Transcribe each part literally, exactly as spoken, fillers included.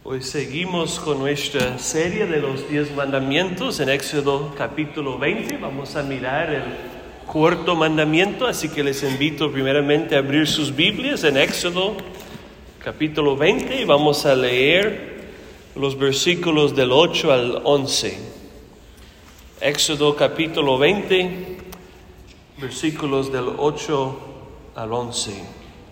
Hoy seguimos con nuestra serie de los diez mandamientos en Éxodo capítulo veinte. Vamos a mirar el cuarto mandamiento, así que les invito primeramente a abrir sus Biblias en Éxodo capítulo veinte y vamos a leer los versículos del ocho al once. Éxodo capítulo veinte, versículos del ocho al once.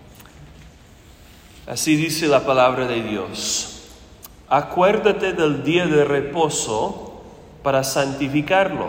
Así dice la palabra de Dios. Acuérdate del día de reposo para santificarlo.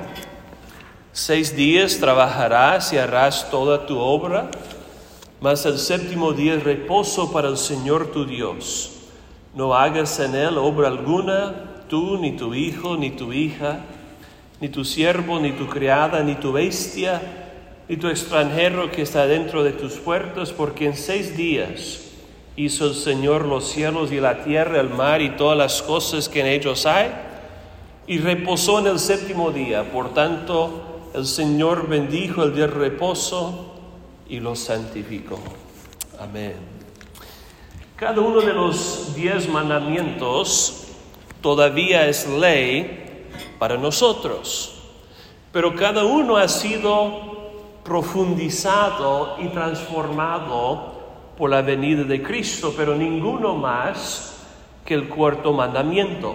Seis días trabajarás y harás toda tu obra, mas el séptimo día es reposo para el Señor tu Dios. No hagas en él obra alguna, tú, ni tu hijo, ni tu hija, ni tu siervo, ni tu criada, ni tu bestia, ni tu extranjero que está dentro de tus puertas, porque en seis días hizo el Señor los cielos y la tierra, el mar y todas las cosas que en ellos hay, y reposó en el séptimo día. Por tanto, el Señor bendijo el día de reposo y lo santificó. Amén. Cada uno de los diez mandamientos todavía es ley para nosotros, pero cada uno ha sido profundizado y transformado por la venida de Cristo, pero ninguno más que el cuarto mandamiento.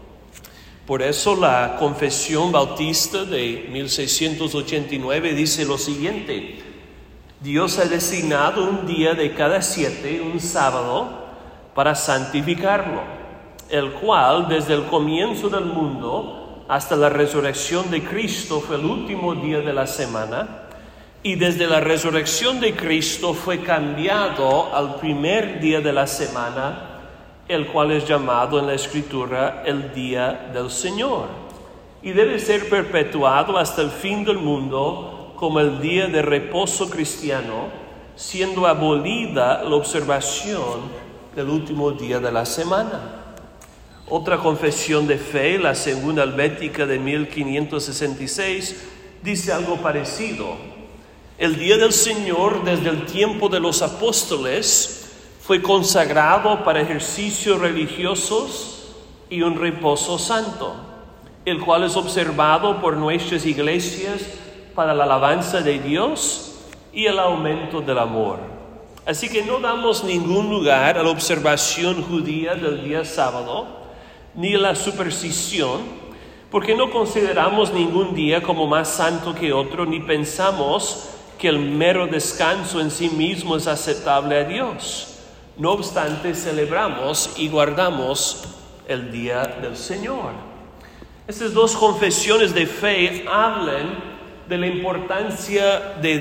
Por eso la Confesión Bautista de mil seiscientos ochenta y nueve dice lo siguiente: Dios ha designado un día de cada siete, un sábado, para santificarlo, el cual desde el comienzo del mundo hasta la resurrección de Cristo fue el último día de la semana. Y desde la resurrección de Cristo fue cambiado al primer día de la semana, el cual es llamado en la Escritura el día del Señor. Y debe ser perpetuado hasta el fin del mundo como el día de reposo cristiano, siendo abolida la observación del último día de la semana. Otra confesión de fe, la segunda helvética de mil quinientos sesenta y seis, dice algo parecido. El día del Señor, desde el tiempo de los apóstoles, fue consagrado para ejercicios religiosos y un reposo santo, el cual es observado por nuestras iglesias para la alabanza de Dios y el aumento del amor. Así que no damos ningún lugar a la observación judía del día sábado, ni a la superstición, porque no consideramos ningún día como más santo que otro, ni pensamos que el mero descanso en sí mismo es aceptable a Dios. No obstante, celebramos y guardamos el día del Señor. Estas dos confesiones de fe hablan de la importancia de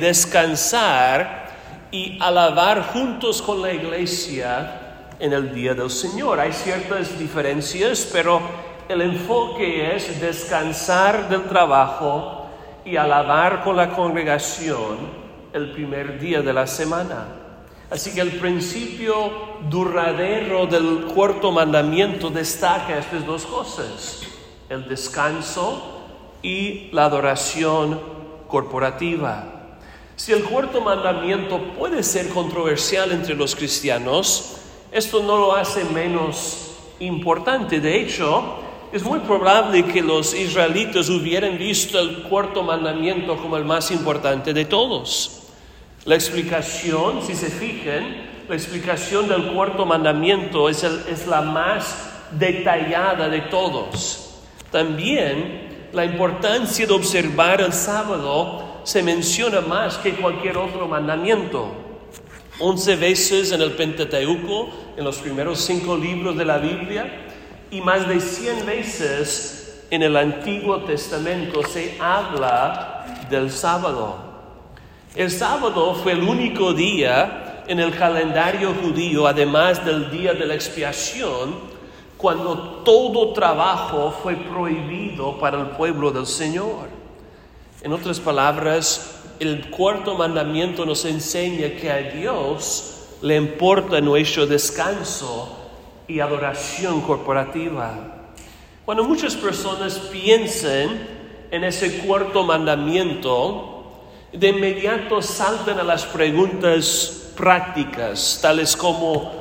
descansar y alabar juntos con la iglesia en el día del Señor. Hay ciertas diferencias, pero el enfoque es descansar del trabajo y alabar con la congregación el primer día de la semana. Así que el principio duradero del cuarto mandamiento destaca estas dos cosas: el descanso y la adoración corporativa. Si el cuarto mandamiento puede ser controversial entre los cristianos, esto no lo hace menos importante. De hecho, es muy probable que los israelitas hubieran visto el cuarto mandamiento como el más importante de todos. La explicación, si se fijan, la explicación del cuarto mandamiento es, el, es la más detallada de todos. También la importancia de observar el sábado se menciona más que cualquier otro mandamiento. Once veces en el Pentateuco, en los primeros cinco libros de la Biblia, y más de cien veces en el Antiguo Testamento se habla del sábado. El sábado fue el único día en el calendario judío, además del día de la expiación, cuando todo trabajo fue prohibido para el pueblo del Señor. En otras palabras, el cuarto mandamiento nos enseña que a Dios le importa nuestro descanso y adoración corporativa. Cuando muchas personas piensan en ese cuarto mandamiento, de inmediato saltan a las preguntas prácticas, tales como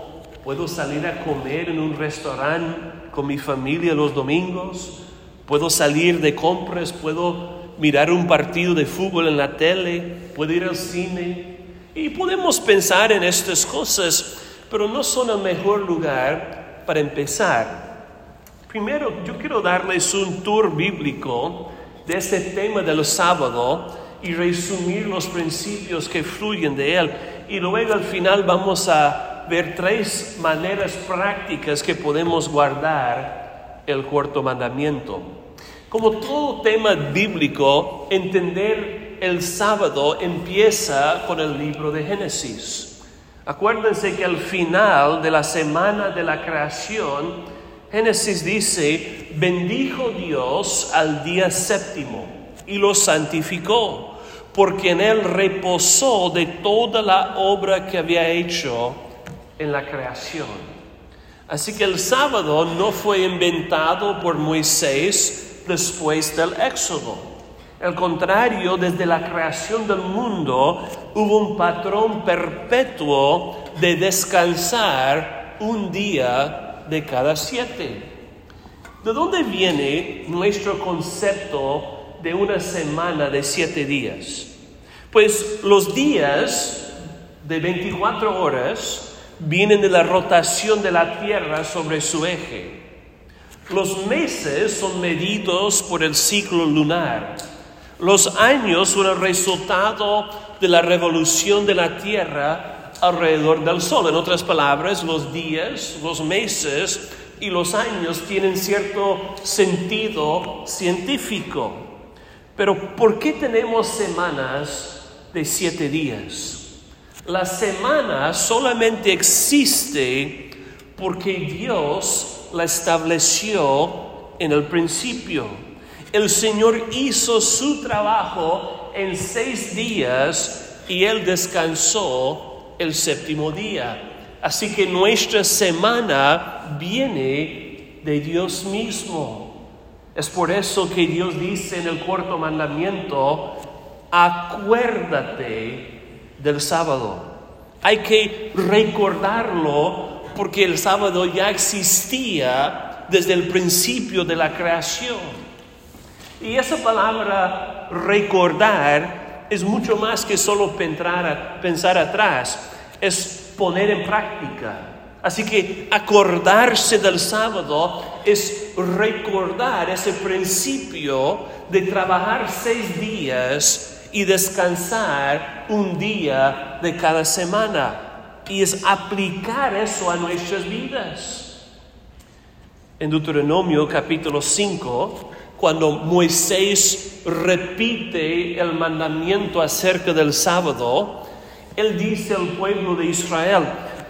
puedo salir a comer en un restaurante con mi familia los domingos, puedo salir de compras, puedo mirar un partido de fútbol en la tele, puedo ir al cine. Y podemos pensar en estas cosas, pero no son el mejor lugar para empezar. Primero, yo quiero darles un tour bíblico de este tema del sábado y resumir los principios que fluyen de él. Y luego al final vamos a ver tres maneras prácticas que podemos guardar el cuarto mandamiento. Como todo tema bíblico, entender el sábado empieza con el libro de Génesis. Acuérdense que al final de la semana de la creación, Génesis dice, bendijo Dios al día séptimo y lo santificó, porque en él reposó de toda la obra que había hecho en la creación. Así que el sábado no fue inventado por Moisés después del Éxodo. Al contrario, desde la creación del mundo hubo un patrón perpetuo de descansar un día de cada siete. ¿De dónde viene nuestro concepto de una semana de siete días? Pues los días de veinticuatro horas vienen de la rotación de la Tierra sobre su eje. Los meses son medidos por el ciclo lunar. Los años son el resultado de la revolución de la Tierra alrededor del Sol. En otras palabras, los días, los meses y los años tienen cierto sentido científico. Pero ¿por qué tenemos semanas de siete días? La semana solamente existe porque Dios la estableció en el principio. El Señor hizo su trabajo en seis días y Él descansó el séptimo día. Así que nuestra semana viene de Dios mismo. Es por eso que Dios dice en el cuarto mandamiento, acuérdate del sábado. Hay que recordarlo porque el sábado ya existía desde el principio de la creación. Y esa palabra recordar es mucho más que solo pensar, pensar atrás, es poner en práctica. Así que acordarse del sábado es recordar ese principio de trabajar seis días y descansar un día de cada semana. Y es aplicar eso a nuestras vidas. En Deuteronomio capítulo cinco, cuando Moisés repite el mandamiento acerca del sábado, él dice al pueblo de Israel,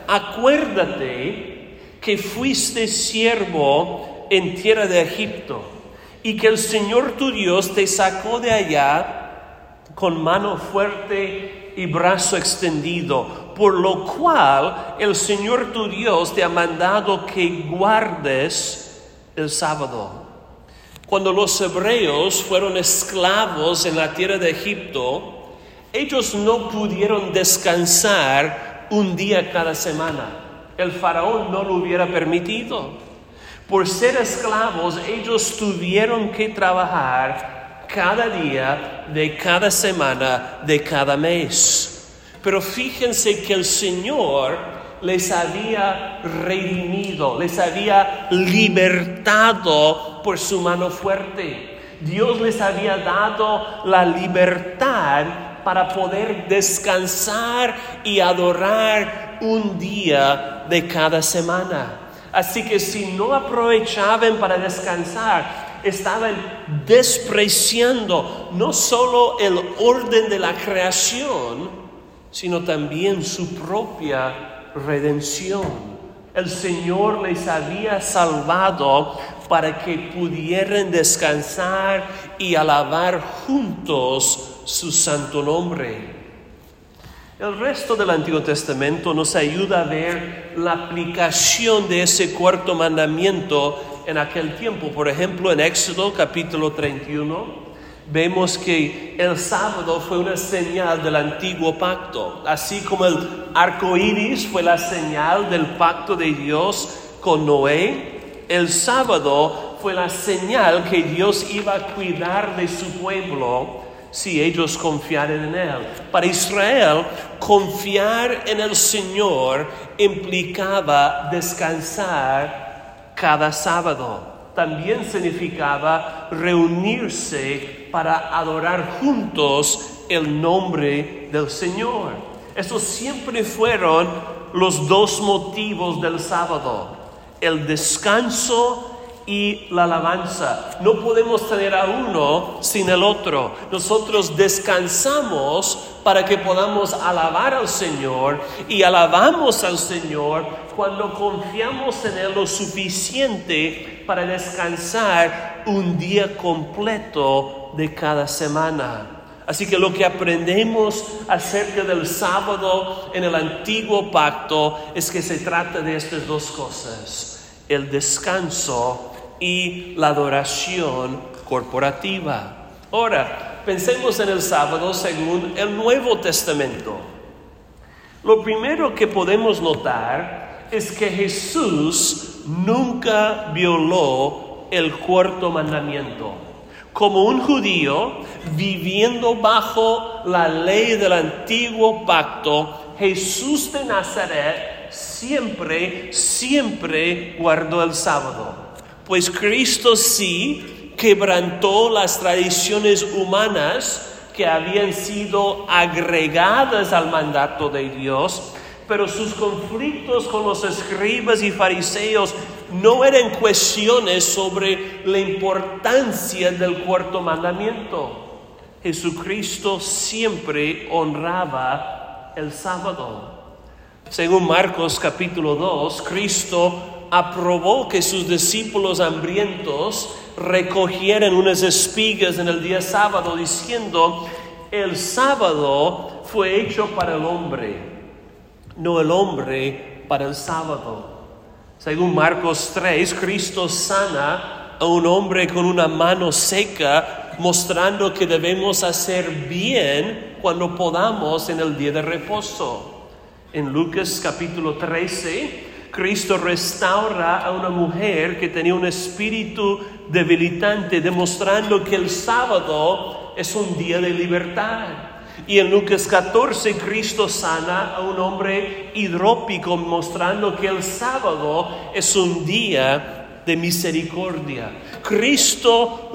acuérdate que fuiste siervo en tierra de Egipto y que el Señor tu Dios te sacó de allá con mano fuerte y brazo extendido, por lo cual el Señor tu Dios te ha mandado que guardes el sábado. Cuando los hebreos fueron esclavos en la tierra de Egipto, ellos no pudieron descansar un día cada semana. El faraón no lo hubiera permitido. Por ser esclavos, ellos tuvieron que trabajar cada día de cada semana, de cada mes. Pero fíjense que el Señor les había redimido, les había libertado por su mano fuerte. Dios les había dado la libertad para poder descansar y adorar un día de cada semana. Así que si no aprovechaban para descansar, estaban despreciando no solo el orden de la creación, sino también su propia redención. El Señor les había salvado para que pudieran descansar y alabar juntos su santo nombre. El resto del Antiguo Testamento nos ayuda a ver la aplicación de ese cuarto mandamiento en aquel tiempo. Por ejemplo, en Éxodo capítulo treinta y uno, vemos que el sábado fue una señal del antiguo pacto, así como el arco iris fue la señal del pacto de Dios con Noé. El sábado fue la señal que Dios iba a cuidar de su pueblo si ellos confiaran en Él. Para Israel, confiar en el Señor implicaba descansar cada sábado. También significaba reunirse para adorar juntos el nombre del Señor. Esos siempre fueron los dos motivos del sábado: el descanso y la alabanza. No podemos tener a uno sin el otro. Nosotros descansamos para que podamos alabar al Señor, y alabamos al Señor cuando confiamos en Él lo suficiente para descansar un día completo de cada semana. Así que lo que aprendemos acerca del sábado en el antiguo pacto es que se trata de estas dos cosas: el descanso y la adoración corporativa. Ahora, pensemos en el sábado según el Nuevo Testamento. Lo primero que podemos notar es que Jesús nunca violó el cuarto mandamiento. Como un judío viviendo bajo la ley del antiguo pacto, Jesús de Nazaret siempre, siempre guardó el sábado. Pues Cristo sí quebrantó las tradiciones humanas que habían sido agregadas al mandato de Dios, pero sus conflictos con los escribas y fariseos no eran cuestiones sobre la importancia del cuarto mandamiento. Jesucristo siempre honraba el sábado. Según Marcos capítulo dos, Cristo aprobó que sus discípulos hambrientos recogieran unas espigas en el día sábado, diciendo: el sábado fue hecho para el hombre, no el hombre para el sábado. Según Marcos tres, Cristo sana a un hombre con una mano seca, mostrando que debemos hacer bien cuando podamos en el día de reposo. En Lucas capítulo trece, Cristo restaura a una mujer que tenía un espíritu debilitante, demostrando que el sábado es un día de libertad. Y en Lucas catorce, Cristo sana a un hombre hidrópico, mostrando que el sábado es un día de misericordia. Cristo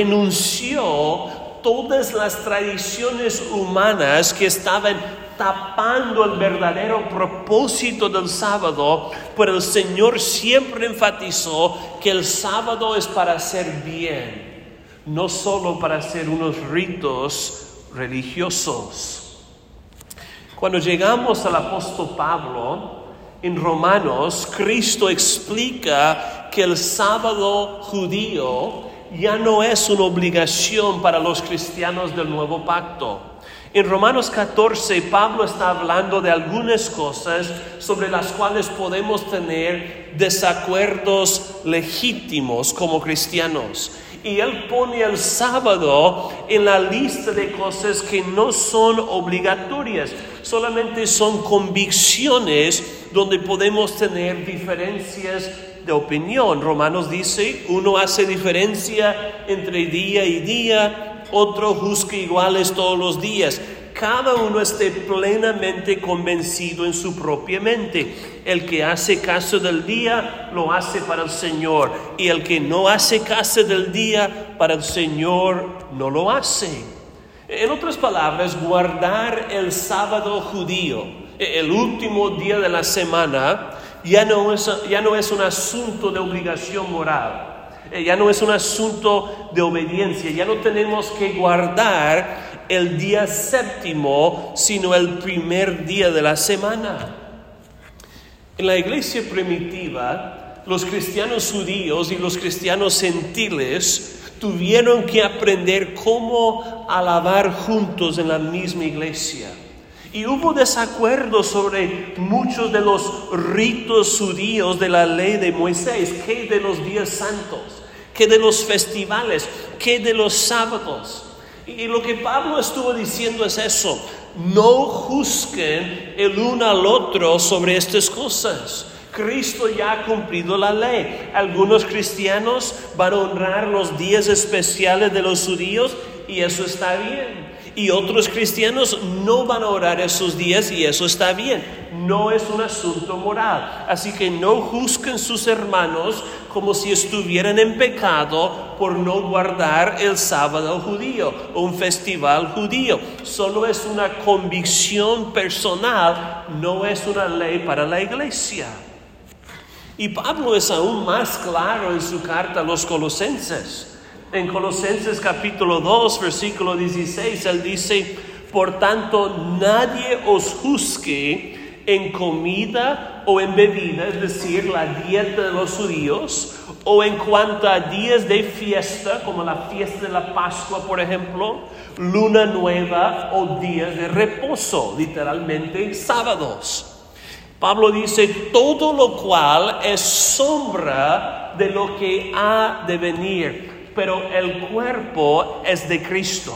renunció todas las tradiciones humanas que estaban tapando el verdadero propósito del sábado, pero el Señor siempre enfatizó que el sábado es para hacer bien, no solo para hacer unos ritos religiosos. Cuando llegamos al apóstol Pablo en Romanos, Cristo explica que el sábado judío ya no es una obligación para los cristianos del nuevo pacto. En Romanos catorce, Pablo está hablando de algunas cosas sobre las cuales podemos tener desacuerdos legítimos como cristianos. Y él pone el sábado en la lista de cosas que no son obligatorias, solamente son convicciones donde podemos tener diferencias de opinión. Romanos dice: uno hace diferencia entre día y día, otro juzga iguales todos los días. Cada uno esté plenamente convencido en su propia mente. El que hace caso del día, lo hace para el Señor. Y el que no hace caso del día, para el Señor no lo hace. En otras palabras, guardar el sábado judío, el último día de la semana, ya no es, ya no es un asunto de obligación moral. Ya no es un asunto de obediencia. Ya no tenemos que guardar el día séptimo, sino el primer día de la semana. En la iglesia primitiva, los cristianos judíos y los cristianos gentiles tuvieron que aprender cómo alabar juntos en la misma iglesia. Y hubo desacuerdo sobre muchos de los ritos judíos de la ley de Moisés. ¿Qué de los días santos? ¿Qué de los festivales? ¿Qué de los sábados? Y lo que Pablo estuvo diciendo es eso: no juzguen el uno al otro sobre estas cosas. Cristo ya ha cumplido la ley. Algunos cristianos van a honrar los días especiales de los judíos y eso está bien. Y otros cristianos no van a orar esos días y eso está bien. No es un asunto moral. Así que no juzguen sus hermanos como si estuvieran en pecado por no guardar el sábado judío o un festival judío. Solo es una convicción personal, no es una ley para la iglesia. Y Pablo es aún más claro en su carta a los Colosenses. En Colosenses capítulo dos, versículo dieciséis, él dice: por tanto, nadie os juzgue en comida o en bebida, es decir, la dieta de los judíos, o en cuanto a días de fiesta, como la fiesta de la Pascua, por ejemplo, luna nueva o días de reposo, literalmente sábados. Pablo dice: todo lo cual es sombra de lo que ha de venir, pero el cuerpo es de Cristo.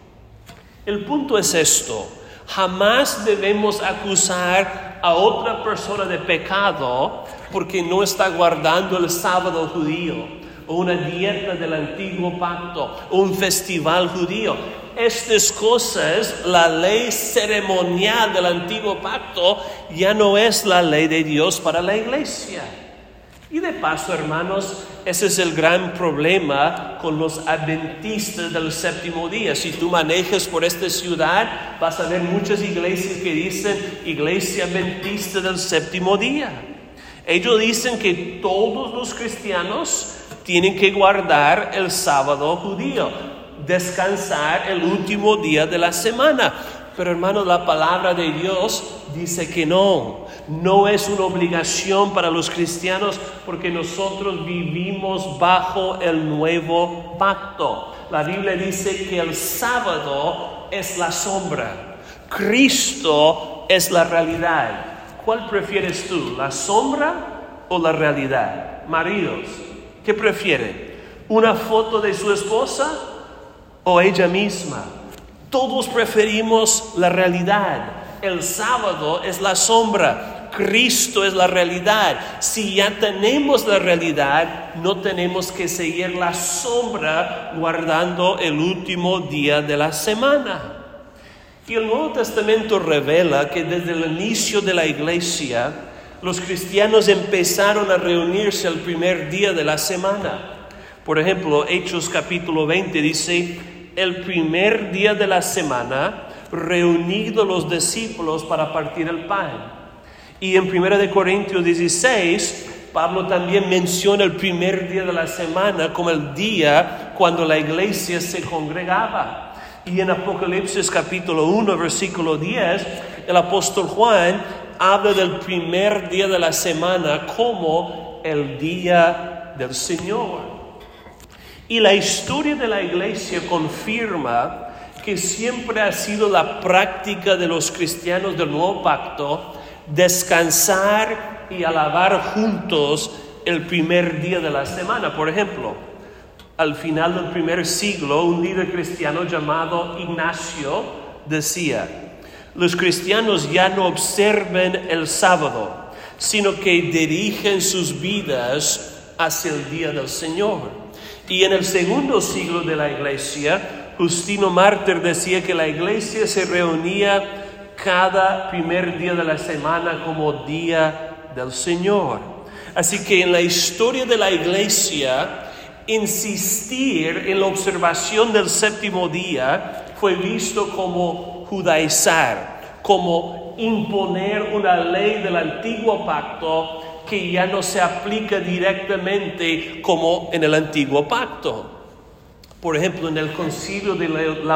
El punto es esto: jamás debemos acusar a otra persona de pecado porque no está guardando el sábado judío, o una dieta del antiguo pacto, o un festival judío. Estas cosas, la ley ceremonial del antiguo pacto, ya no es la ley de Dios para la iglesia. Y de paso, hermanos, ese es el gran problema con los adventistas del séptimo día. Si tú manejas por esta ciudad, vas a ver muchas iglesias que dicen Iglesia Adventista del séptimo día. Ellos dicen que todos los cristianos tienen que guardar el sábado judío, descansar el último día de la semana. Pero hermanos, la palabra de Dios dice que no. No es una obligación para los cristianos porque nosotros vivimos bajo el nuevo pacto. La Biblia dice que el sábado es la sombra. Cristo es la realidad. ¿Cuál prefieres tú, la sombra o la realidad? Maridos, ¿qué prefieren? ¿Una foto de su esposa o ella misma? Todos preferimos la realidad. El sábado es la sombra, Cristo es la realidad. Si ya tenemos la realidad, no tenemos que seguir la sombra guardando el último día de la semana. Y el Nuevo Testamento revela que desde el inicio de la iglesia, los cristianos empezaron a reunirse el primer día de la semana. Por ejemplo, Hechos capítulo veinte dice: el primer día de la semana, reunidos los discípulos para partir el pan. Y en primera de Corintios dieciséis, Pablo también menciona el primer día de la semana como el día cuando la iglesia se congregaba. Y en Apocalipsis capítulo uno, versículo diez, el apóstol Juan habla del primer día de la semana como el día del Señor. Y la historia de la iglesia confirma que siempre ha sido la práctica de los cristianos del nuevo pacto descansar y alabar juntos el primer día de la semana. Por ejemplo, al final del primer siglo, un líder cristiano llamado Ignacio decía: los cristianos ya no observen el sábado, sino que dirigen sus vidas hacia el día del Señor. Y en el segundo siglo de la iglesia, Justino Mártir decía que la iglesia se reunía cada primer día de la semana como día del Señor. Así que en la historia de la iglesia, insistir en la observación del séptimo día fue visto como judaizar, como imponer una ley del antiguo pacto que ya no se aplica directamente como en el antiguo pacto. Por ejemplo, en el concilio de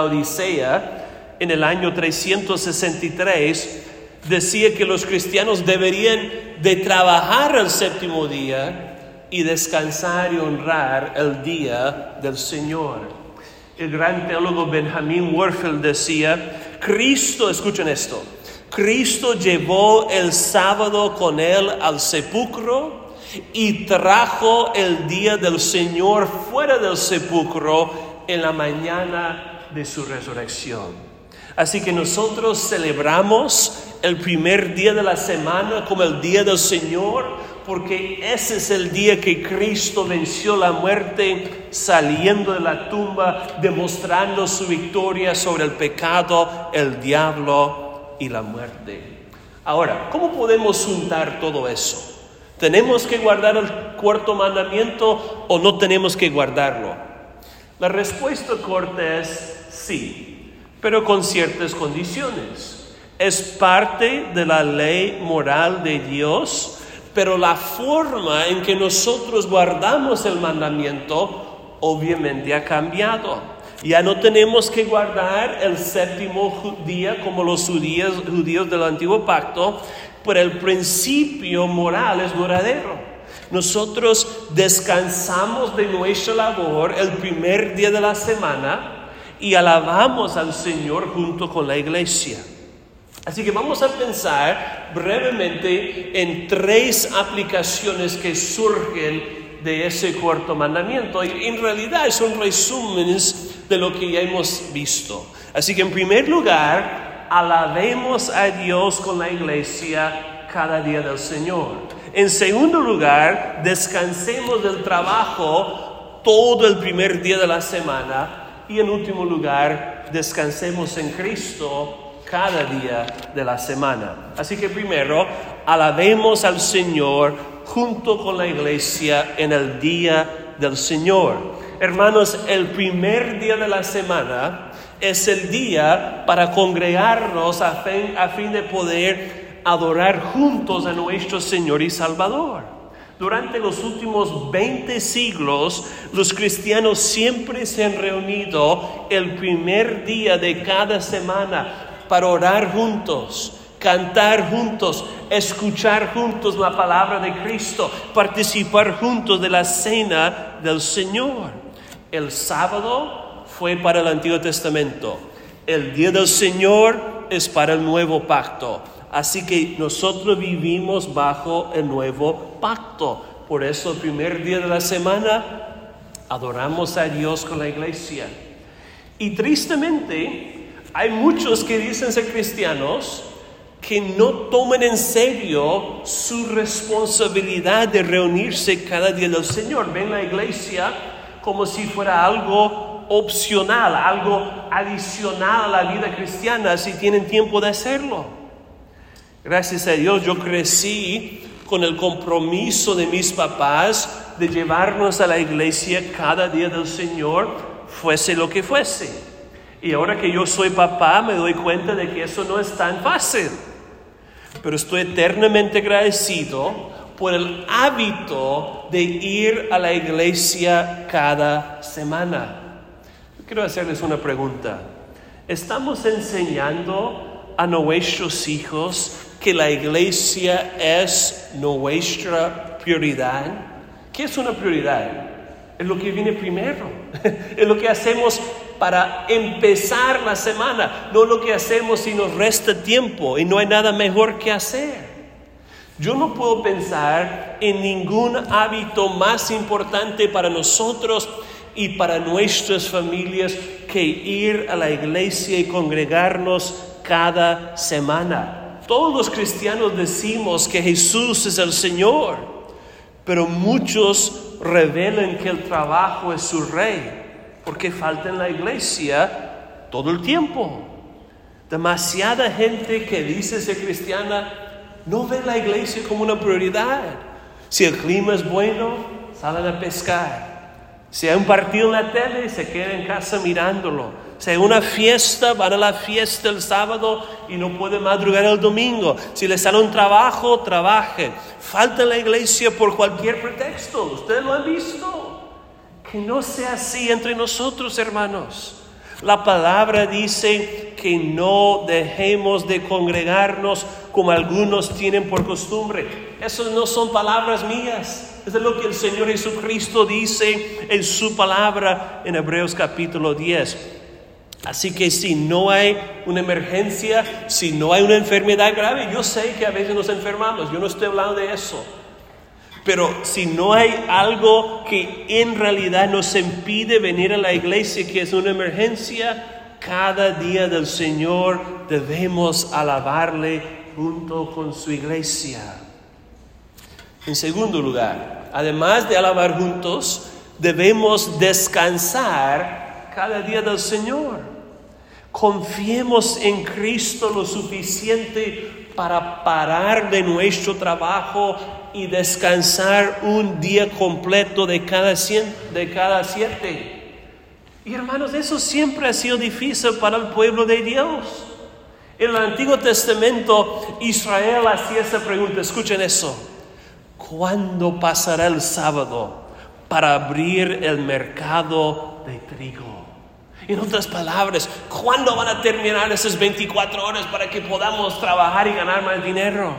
Laodicea, en el año trescientos sesenta y tres, decía que los cristianos deberían de trabajar el séptimo día y descansar y honrar el día del Señor. El gran teólogo Benjamin Warfield decía: Cristo, escuchen esto, Cristo llevó el sábado con él al sepulcro y trajo el día del Señor fuera del sepulcro en la mañana de su resurrección. Así que nosotros celebramos el primer día de la semana como el día del Señor, porque ese es el día que Cristo venció la muerte saliendo de la tumba, demostrando su victoria sobre el pecado, el diablo y la muerte. Ahora, ¿cómo podemos juntar todo eso? ¿Tenemos que guardar el cuarto mandamiento o no tenemos que guardarlo? La respuesta corta es sí, pero con ciertas condiciones. Es parte de la ley moral de Dios, pero la forma en que nosotros guardamos el mandamiento obviamente ha cambiado. Ya no tenemos que guardar el séptimo día como los judíos, judíos del antiguo pacto, pero el principio moral es duradero. Nosotros descansamos de nuestra labor el primer día de la semana y alabamos al Señor junto con la iglesia. Así que vamos a pensar brevemente en tres aplicaciones que surgen de ese cuarto mandamiento. Y en realidad son resúmenes de lo que ya hemos visto. Así que en primer lugar, alabemos a Dios con la iglesia cada día del Señor. En segundo lugar, descansemos del trabajo todo el primer día de la semana. Y en último lugar, descansemos en Cristo cada día de la semana. Así que primero, alabemos al Señor junto con la iglesia en el día del Señor. Hermanos, el primer día de la semana es el día para congregarnos a fin, a fin de poder adorar juntos a nuestro Señor y Salvador. Durante los últimos veinte siglos, los cristianos siempre se han reunido el primer día de cada semana para orar juntos, cantar juntos, escuchar juntos la palabra de Cristo, participar juntos de la cena del Señor. El sábado fue para el Antiguo Testamento. El día del Señor es para el Nuevo Pacto. Así que nosotros vivimos bajo el Nuevo Pacto. Por eso el primer día de la semana adoramos a Dios con la iglesia. Y tristemente hay muchos que dicen ser cristianos que no toman en serio su responsabilidad de reunirse cada día del Señor. Ven la iglesia como si fuera algo opcional, algo adicional a la vida cristiana, si tienen tiempo de hacerlo. Gracias a Dios yo crecí con el compromiso de mis papás de llevarnos a la iglesia cada día del Señor, fuese lo que fuese. Y ahora que yo soy papá, me doy cuenta de que eso no es tan fácil. Pero estoy eternamente agradecido por el hábito de ir a la iglesia cada semana. Quiero hacerles una pregunta. ¿Estamos enseñando a nuestros hijos que la iglesia es nuestra prioridad? ¿Qué es una prioridad? Es lo que viene primero. Es lo que hacemos para empezar la semana, no lo que hacemos si nos resta tiempo y no hay nada mejor que hacer. Yo no puedo pensar en ningún hábito más importante para nosotros y para nuestras familias que ir a la iglesia y congregarnos cada semana. Todos los cristianos decimos que Jesús es el Señor, pero muchos revelan que el trabajo es su rey, porque falta en la iglesia todo el tiempo. Demasiada gente que dice ser cristiana no ve la iglesia como una prioridad. Si el clima es bueno, salen a pescar. Si hay un partido en la tele, se quedan en casa mirándolo. Si hay una fiesta, van a la fiesta el sábado y no pueden madrugar el domingo. Si les sale un trabajo, trabajen. Falta en la iglesia por cualquier pretexto. ¿Ustedes lo han visto? Que no sea así entre nosotros, hermanos. La palabra dice que no dejemos de congregarnos como algunos tienen por costumbre. Esas no son palabras mías. Eso es lo que el Señor Jesucristo dice en su palabra en Hebreos capítulo diez. Así que si no hay una emergencia, si no hay una enfermedad grave, yo sé que a veces nos enfermamos, yo no estoy hablando de eso. Pero si no hay algo que en realidad nos impide venir a la iglesia, que es una emergencia, Cada día del Señor debemos alabarle junto con su iglesia. En segundo lugar, además de alabar juntos, debemos descansar cada día del Señor. Confiemos en Cristo lo suficiente para parar de nuestro trabajo y descansar un día completo de cada, cien, de cada siete. Y hermanos, eso siempre ha sido difícil para el pueblo de Dios. En el Antiguo Testamento, Israel hacía esa pregunta, escuchen eso: ¿cuándo pasará el sábado para abrir el mercado de trigo? En otras palabras, ¿cuándo van a terminar esas veinticuatro horas para que podamos trabajar y ganar más dinero?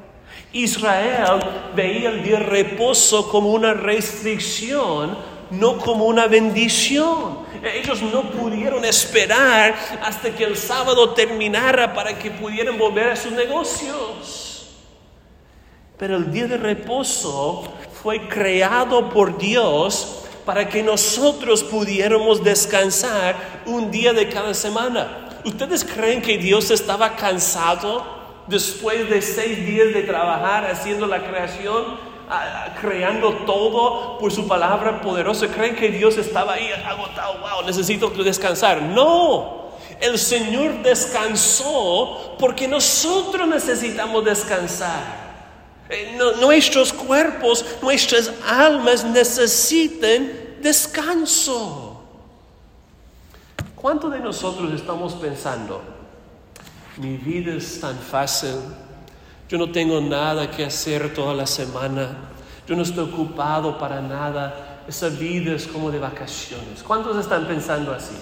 Israel veía el día de reposo como una restricción, no como una bendición. Ellos no pudieron esperar hasta que el sábado terminara para que pudieran volver a sus negocios. Pero el día de reposo fue creado por Dios para que nosotros pudiéramos descansar un día de cada semana. ¿Ustedes creen que Dios estaba cansado después de seis días de trabajar haciendo la creación, creando todo por su palabra poderosa? ¿Creen que Dios estaba ahí agotado? Wow, necesito descansar. No, el Señor descansó porque nosotros necesitamos descansar. Nuestros cuerpos, nuestras almas necesitan descanso. ¿Cuántos de nosotros estamos pensando: mi vida es tan fácil, yo no tengo nada que hacer toda la semana, yo no estoy ocupado para nada, esa vida es como de vacaciones? ¿Cuántos están pensando así?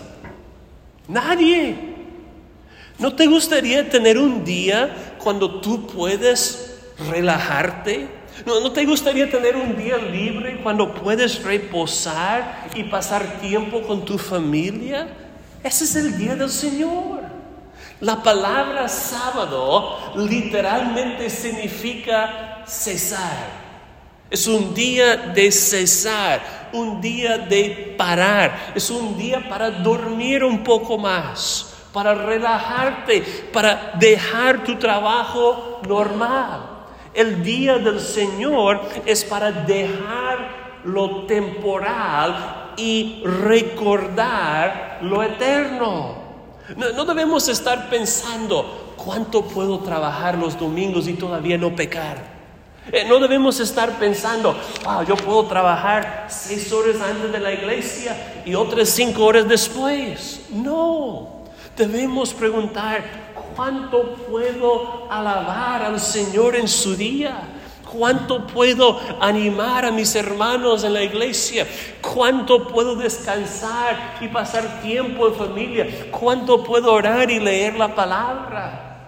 Nadie. ¿No te gustaría tener un día cuando tú puedes relajarte? ¿No, ¿No te gustaría tener un día libre cuando puedes reposar y pasar tiempo con tu familia? Ese es el día del Señor. La palabra sábado literalmente significa cesar. Es un día de cesar, un día de parar, es un día para dormir un poco más, para relajarte, para dejar tu trabajo normal. El día del Señor es para dejar lo temporal y recordar lo eterno. No, no debemos estar pensando: ¿cuánto puedo trabajar los domingos y todavía no pecar? Eh, no debemos estar pensando: wow, yo puedo trabajar seis horas antes de la iglesia y otras cinco horas después. No, debemos preguntar: ¿cuánto puedo alabar al Señor en su día? ¿Cuánto puedo animar a mis hermanos en la iglesia? ¿Cuánto puedo descansar y pasar tiempo en familia? ¿Cuánto puedo orar y leer la palabra?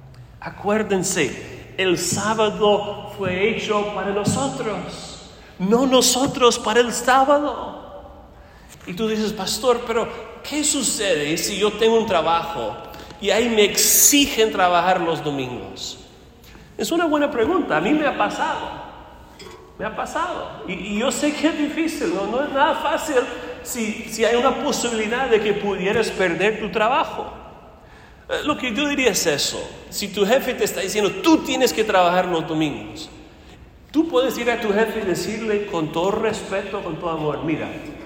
Acuérdense, el sábado fue hecho para nosotros, no nosotros para el sábado. Y tú dices: pastor, pero ¿qué sucede si yo tengo un trabajo y ahí me exigen trabajar los domingos? Es una buena pregunta. A mí me ha pasado. Me ha pasado. Y, y yo sé que es difícil. No, no es nada fácil si, si hay una posibilidad de que pudieras perder tu trabajo. Eh, lo que yo diría es eso. Si tu jefe te está diciendo: tú tienes que trabajar los domingos, tú puedes ir a tu jefe y decirle con todo respeto, con todo amor: mira,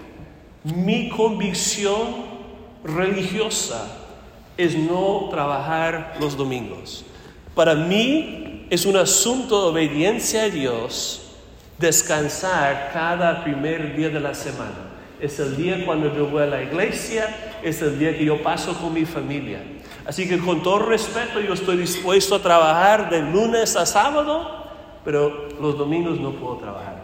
mi convicción religiosa es no trabajar los domingos. Para mí es un asunto de obediencia a Dios descansar cada primer día de la semana. Es el día cuando yo voy a la iglesia, es el día que yo paso con mi familia. Así que con todo respeto, yo estoy dispuesto a trabajar de lunes a sábado, pero los domingos no puedo trabajar.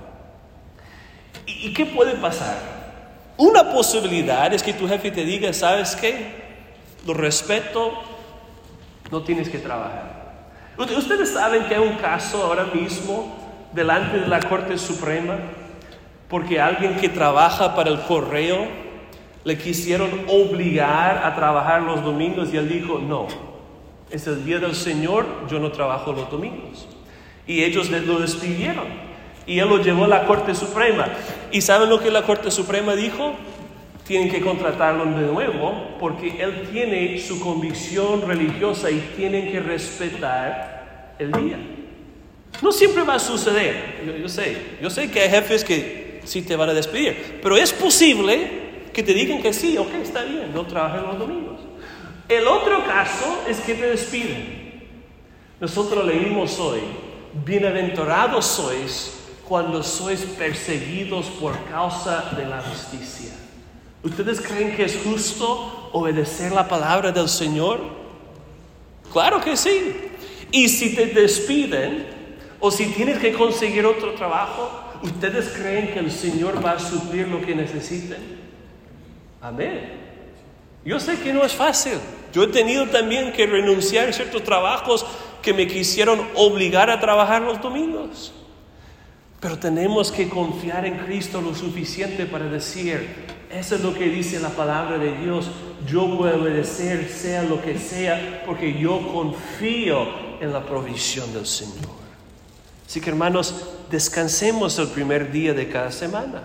¿Y, y qué puede pasar? Una posibilidad es que tu jefe te diga: ¿sabes qué? Lo respeto, no tienes que trabajar. Ustedes saben que hay un caso ahora mismo delante de la Corte Suprema porque alguien que trabaja para el correo le quisieron obligar a trabajar los domingos y él dijo: no, es el día del Señor, yo no trabajo los domingos. Y ellos lo despidieron y él lo llevó a la Corte Suprema. ¿Y saben lo que la Corte Suprema dijo? tienen que contratarlo de nuevo porque él tiene su convicción religiosa y tienen que respetar el día. No siempre va a suceder, yo, yo sé, yo sé que hay jefes que sí te van a despedir, pero es posible que te digan que sí, ok, está bien, no trabajes los domingos. El otro caso es que te despiden. Nosotros leímos hoy, bienaventurados sois cuando sois perseguidos por causa de la justicia. ¿Ustedes creen que es justo obedecer la palabra del Señor? Claro que sí. Y si te despiden o si tienes que conseguir otro trabajo, ¿ustedes creen que el Señor va a suplir lo que necesiten? Amén. Yo sé que no es fácil. Yo he tenido también que renunciar a ciertos trabajos que me quisieron obligar a trabajar los domingos. Pero tenemos que confiar en Cristo lo suficiente para decir, eso es lo que dice la palabra de Dios. Yo voy a obedecer sea lo que sea porque yo confío en la provisión del Señor. Así que hermanos, descansemos el primer día de cada semana.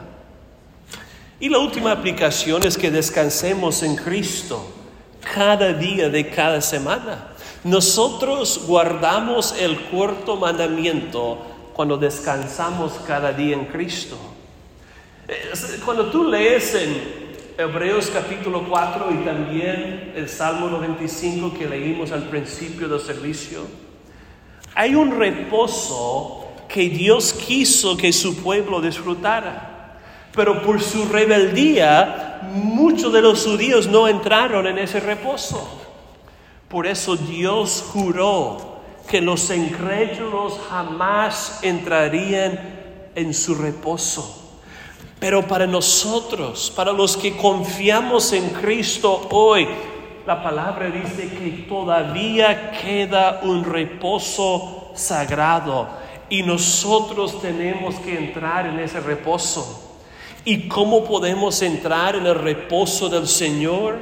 Y la última aplicación es que descansemos en Cristo cada día de cada semana. Nosotros guardamos el cuarto mandamiento cuando descansamos cada día en Cristo. Cuando tú lees en Hebreos capítulo cuatro y también el Salmo noventa y cinco que leímos al principio del servicio, hay un reposo que Dios quiso que su pueblo disfrutara. Pero por su rebeldía, muchos de los judíos no entraron en ese reposo. Por eso Dios juró que los incrédulos jamás entrarían en su reposo. Pero para nosotros, para los que confiamos en Cristo hoy, la palabra dice que todavía queda un reposo sagrado y nosotros tenemos que entrar en ese reposo. ¿Y cómo podemos entrar en el reposo del Señor?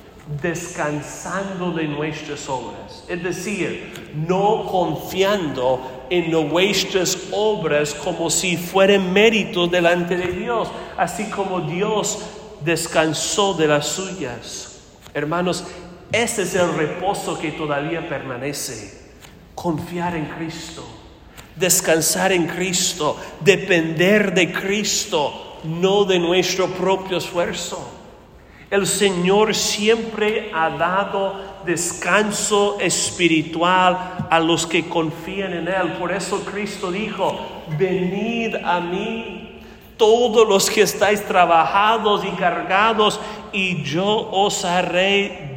Descansando de nuestras obras. Es decir, no confiando en nuestras obras como si fueran méritos delante de Dios, así como Dios descansó de las suyas. Hermanos, ese es el reposo que todavía permanece. Confiar en Cristo, descansar en Cristo, depender de Cristo, no de nuestro propio esfuerzo. El Señor siempre ha dado descanso espiritual a los que confían en Él. Por eso Cristo dijo, venid a mí todos los que estáis trabajados y cargados, y yo os haré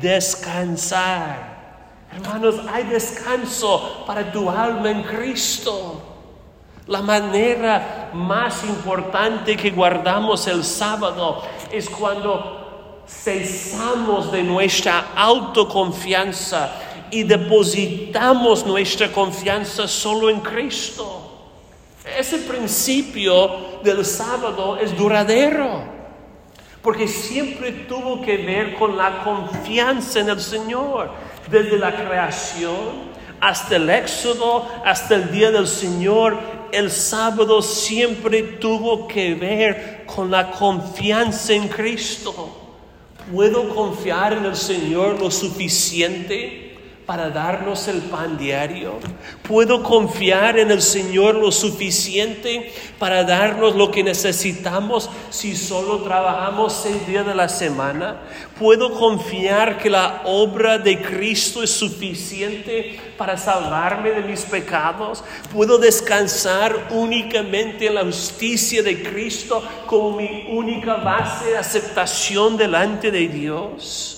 descansar. Hermanos, hay descanso para tu alma en Cristo. La manera más importante que guardamos el sábado es cuando cesamos de nuestra autoconfianza y depositamos nuestra confianza solo en Cristo. Ese principio del sábado es duradero, porque siempre tuvo que ver con la confianza en el Señor, desde la creación hasta el éxodo, hasta el día del Señor. El sábado siempre tuvo que ver con la confianza en Cristo. ¿Puedo confiar en el Señor lo suficiente para darnos el pan diario? ¿Puedo confiar en el Señor lo suficiente para darnos lo que necesitamos si solo trabajamos seis días de la semana? ¿Puedo confiar que la obra de Cristo es suficiente para salvarme de mis pecados? ¿Puedo descansar únicamente en la justicia de Cristo como mi única base de aceptación delante de Dios?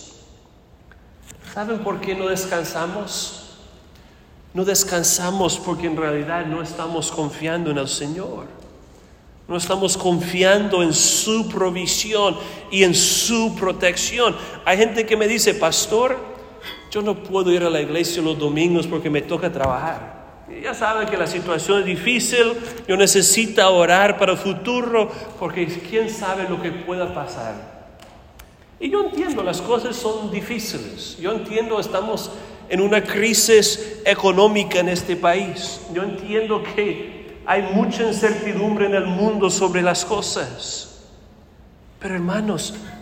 ¿Saben por qué no descansamos? No descansamos porque en realidad no estamos confiando en el Señor. No estamos confiando en su provisión y en su protección. Hay gente que me dice, pastor, yo no puedo ir a la iglesia los domingos porque me toca trabajar. Y ya saben que la situación es difícil, yo necesito orar para el futuro porque quién sabe lo que pueda pasar. Y yo entiendo, las cosas son difíciles. Yo entiendo, estamos en una crisis económica en este país. Yo entiendo que hay mucha incertidumbre en el mundo sobre las cosas. Pero hermanos,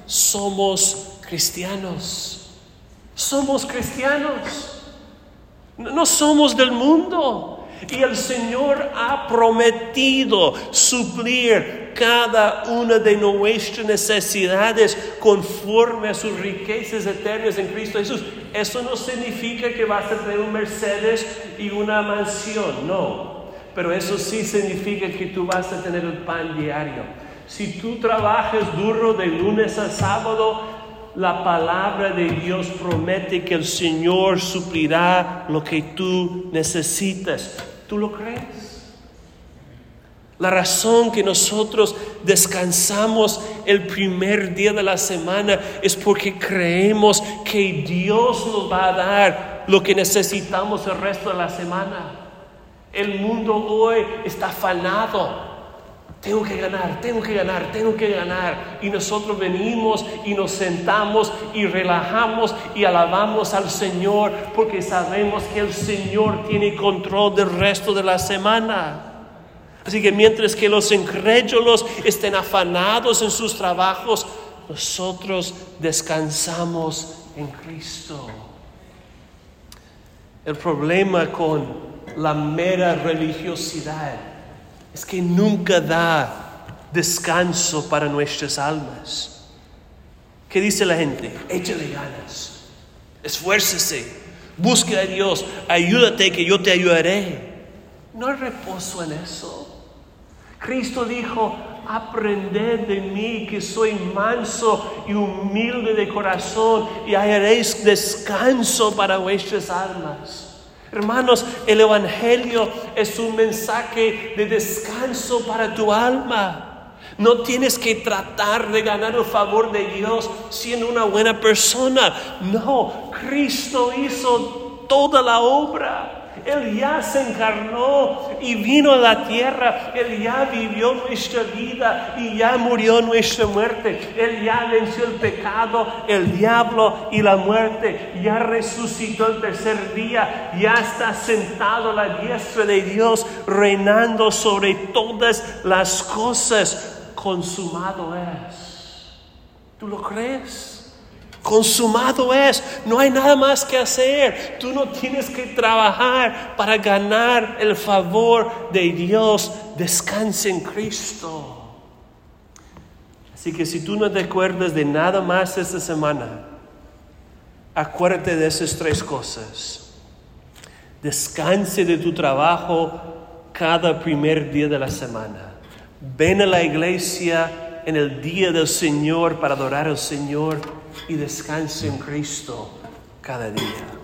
somos cristianos. Somos cristianos. No somos del mundo. Y el Señor ha prometido suplir cada una de nuestras necesidades conforme a sus riquezas eternas en Cristo Jesús. Eso no significa que vas a tener un Mercedes y una mansión, no. Pero eso sí significa que tú vas a tener el pan diario. Si tú trabajas duro de lunes a sábado, la palabra de Dios promete que el Señor suplirá lo que tú necesitas. ¿Tú lo crees? La razón que nosotros descansamos el primer día de la semana es porque creemos que Dios nos va a dar lo que necesitamos el resto de la semana. El mundo hoy está afanado. Tengo que ganar, tengo que ganar, tengo que ganar. Y nosotros venimos y nos sentamos y relajamos y alabamos al Señor porque sabemos que el Señor tiene control del resto de la semana. Así que mientras que los incrédulos estén afanados en sus trabajos, nosotros descansamos en Cristo. El problema con la mera religiosidad es que nunca da descanso para nuestras almas. ¿Qué dice la gente? Échale ganas, esfuércese, busque a Dios, ayúdate que yo te ayudaré. No hay reposo en eso. Cristo dijo, aprended de mí que soy manso y humilde de corazón y hallaréis descanso para vuestras almas. Hermanos, el Evangelio es un mensaje de descanso para tu alma. No tienes que tratar de ganar el favor de Dios siendo una buena persona. No, Cristo hizo toda la obra. Él ya se encarnó y vino a la tierra. Él ya vivió nuestra vida y ya murió nuestra muerte. Él ya venció el pecado, el diablo y la muerte. Ya resucitó el tercer día. Ya está sentado a la diestra de Dios, reinando sobre todas las cosas. Consumado es. ¿Tú lo crees? Consumado es, no hay nada más que hacer. Tú no tienes que trabajar para ganar el favor de Dios. Descansa en Cristo. Así que si tú no te acuerdas de nada más esta semana, acuérdate de esas tres cosas. Descanse de tu trabajo cada primer día de la semana. Ven a la iglesia en el día del Señor para adorar al Señor. Y descanse en Cristo cada día.